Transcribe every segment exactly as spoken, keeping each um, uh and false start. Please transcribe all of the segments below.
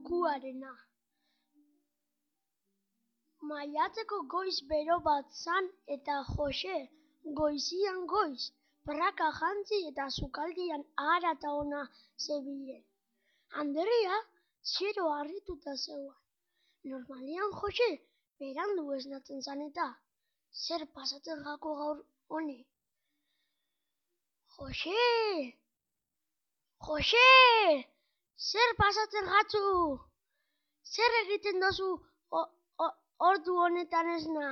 kukuarena. Maiatzeko goiz bero bat zan eta Jose goizian goiz, praka jantzi eta sukaldian ahara eta ona zebilen. Andrea zero harrituta zegoen. Normalian Jose berandu esnatzen zan eta zer pasatzen jako gaur honi. Jose! Jose! Zer pasatzen jatzu? Zer egiten dozu ordu honetan esna?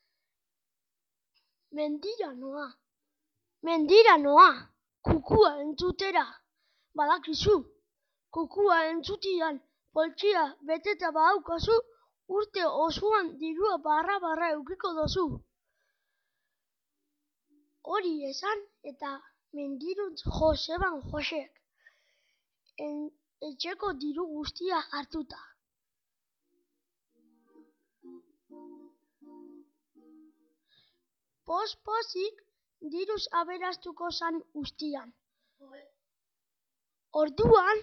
Mendira noa. Mendira noa. Kukua entzutera. Badakizu. Kukua entzutian poltsia beteta badaukazu, urte osoan dirua barra-barra eukiko dozu. Hori esan eta mendiruntz Joseban Josek. En, etxeko diru guztia hartuta. Pos-posik diruz aberastuko zan ustian. Orduan,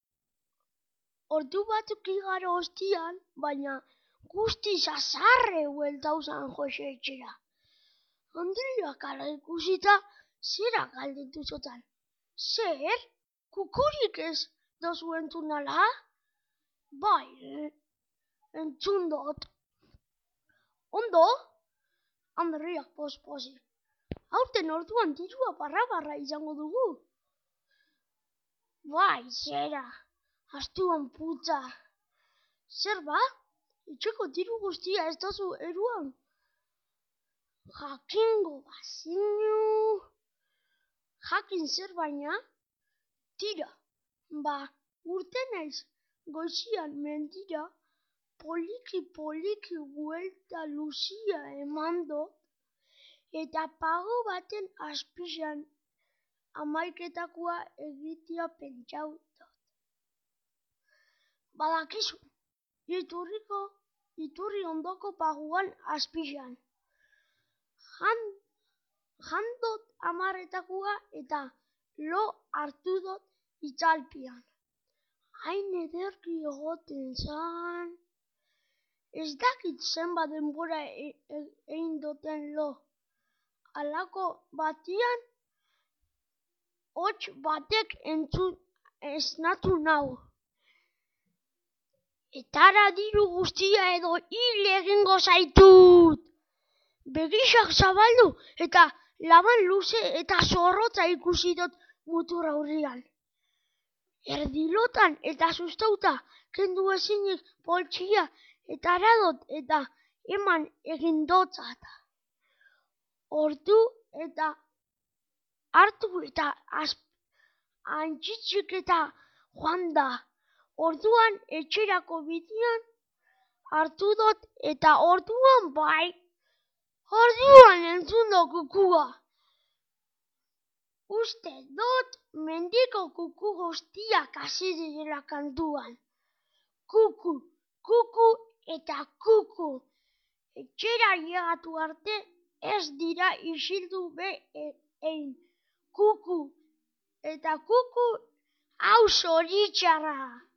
ordu batzuk igaro ostian, baina guzti zazarre hueltau zan Jose etxera. Andreak ala ikusita, zera galdetu zotan. Zer? Kukurik ez dozu entzun ala? Bai, entzun dut. Ondo? Andreak pos-posi. Aurten orduan dirua barra-barra izango dugu. Bai, zera, astuan putza. Zer ba? Etxeko diru guztia ez dozu eruan? Jakingo bazinu. Jakin zer baina? Tira, ba, urte naiz goizian mendira, poliki-poliki buelta luzia eman dut, eta pago baten azpian amaiketakoa egitea pentsau dut. Badakizu, iturriko, iturri ondoko paguan azpian. Jan, jandot amarretakoa eta lo hartu dut itzalpian. Hain ederki egoten zan. Ez dakit zenbat denbora egin duten lo. Halako batian, hots batek entzun esnatu nau. Etara diru guztia edo hil egingo zaitut. Begisak zabaldu eta laban luze eta zorrotza ikusi dut mutur aurrian. Erdilotan eta sustauta kendu ezinik poltsia eta aradot eta eman egin dotzat. Ordu eta hartu eta antxitzik eta joan da. Orduan etxerako bidian hartu dut eta orduan bai. Orduan entzun do kukua. Uste dut mendiko kuku guztiak hasi direla kantuan. Kuku, kuku eta kuku. Etxera llegatu arte ez dira isildu be egin. Kuku eta kuku hau zoritxarra.